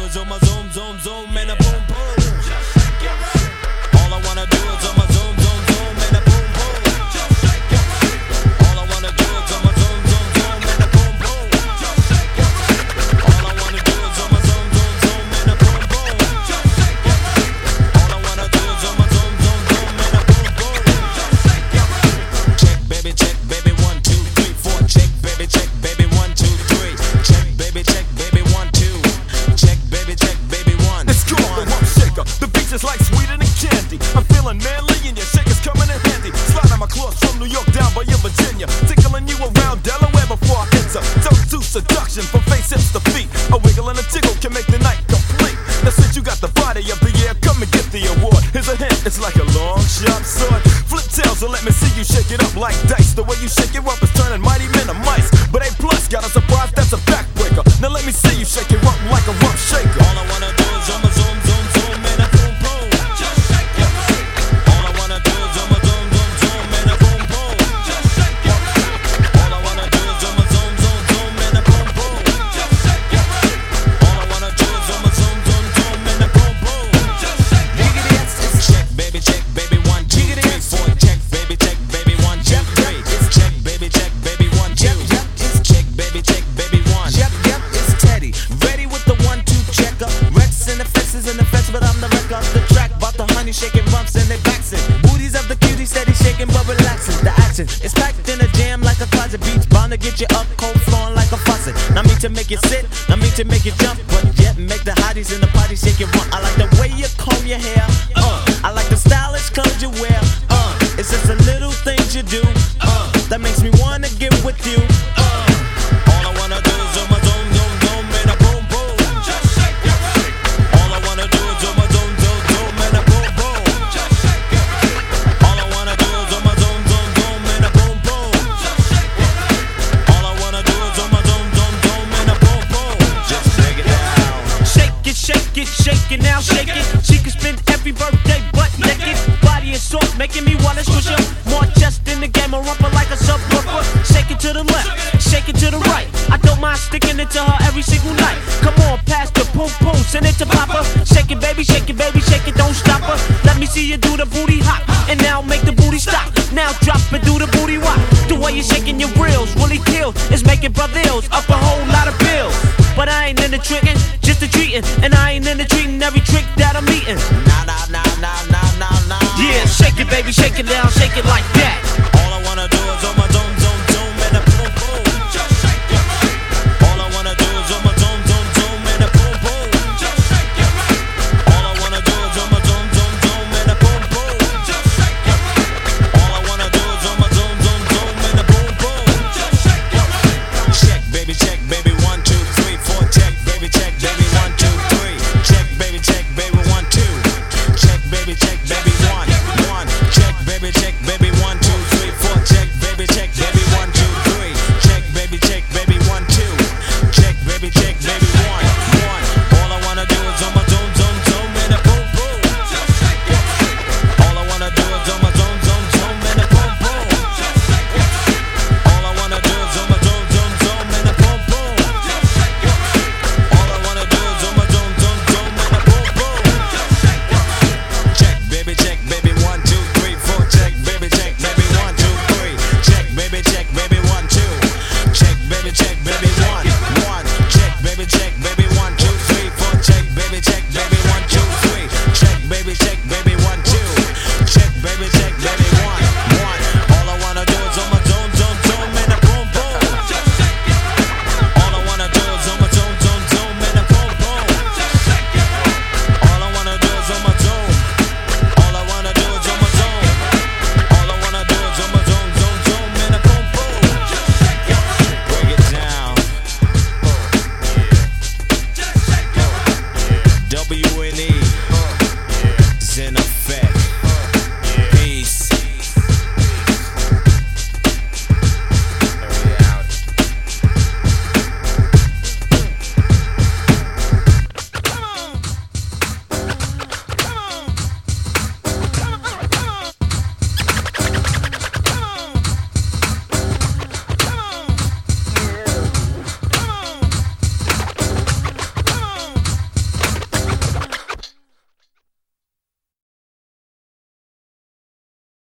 is on my zoom, zoom, zoom, and a boom, boom. All I wanna do is on my zoom, zoom, zoom, and a boom, boom. All I wanna do is on my zoom, zoom, zoom, and a boom, boom. All I wanna do is on my zoom, zoom, zoom, and a boom, boom. All I wanna do is on my zoom, zoom, zoom, and a boom, boom. Check, baby, 1, 2, 3, 4. Check, baby, 1, 2, 3. Check, baby, 1, 2. Check, baby, 1. It's cool, the rump shaker. The beats is like sweeter than candy. I'm feeling manly and your shaker's coming in handy. Sliding my claws from New York down by your Virginia. Tickling you around Delaware before I enter. Dose to seduction from face, hips to feet. A wiggle and a tickle can make the night complete. Now since you got the body of the year, come and get the award. Here's a hint, it's like a long sharp sword. Flip tails and let me see you shake it up like dice. The way you shake it up is turning mighty men to mice. But A plus got a surprise, that's a backbreaker. Now let me see you shake it up like a rump shaker. All I wanna do is on my zoom, zoom, zoom, and a boom, boom. Just shake your feet. All I wanna do is on my zoom, zoom, zoom, and a boom, boom. Just shake your feet. All I wanna do is on my zoom, zoom, zoom, and a boom, boom. Just shake your feet. All I wanna do is on my zoom, zoom, zoom, and a boom, boom. Just shake your feet. Check, baby, 1, 2, 3, 4. Check, baby, 1, 2, 3. Check, baby, 1, 2. Check, baby, 1. Yep, it's Teddy. Ready with the 1, 2 checker. Rex in the fences in the fence, but I'm the wreck off the track. Bought the honey shaking rumps and they backs it. Booties of the cutie steady shaking but relaxing. The action is packed in a jam like a closet. Beats bound to get you up, cold flowing like a faucet. Not me to make you sit, not me to make you jump, but yet make the hotties in the party shake it rump. I like the way you comb your hair. I like the stylish clothes you wear. It's just the little things you do that makes me wanna get with you. All I wanna do is on my zoom, zoom, zoom, and a boom, boom. Just shake your feet. All I wanna do is on my zoom, zoom, zoom, and a boom, boom. Just shake your feet. All I wanna do is on my zoom, zoom, zoom, and a boom, boom. Just shake your feet. All I wanna do is on my zoom, zoom, zoom, and a boom, boom. Just shake it down. Shake it now, shake it. She can spend every birthday butt naked. Body is soft, making me wanna squish her. More chest in the game, a rumper like a subwoofer. Shake it to the left, shake it to the right. I don't mind sticking it to her every single night. Come on, pass the poom poom, send it to Papa. Shake it, baby, shake it, don't stop her. Let me see you do the booty hop, and now make the booty stop. Now drop it, do the booty walk. The way you're shaking your grills really kills. It's making brothers up a whole lot of bills. But I ain't into tricking, just the treating. And I ain't into treating every trick that I'm eating. Nah. Yeah, shake it, baby, shake it down, shake it like that.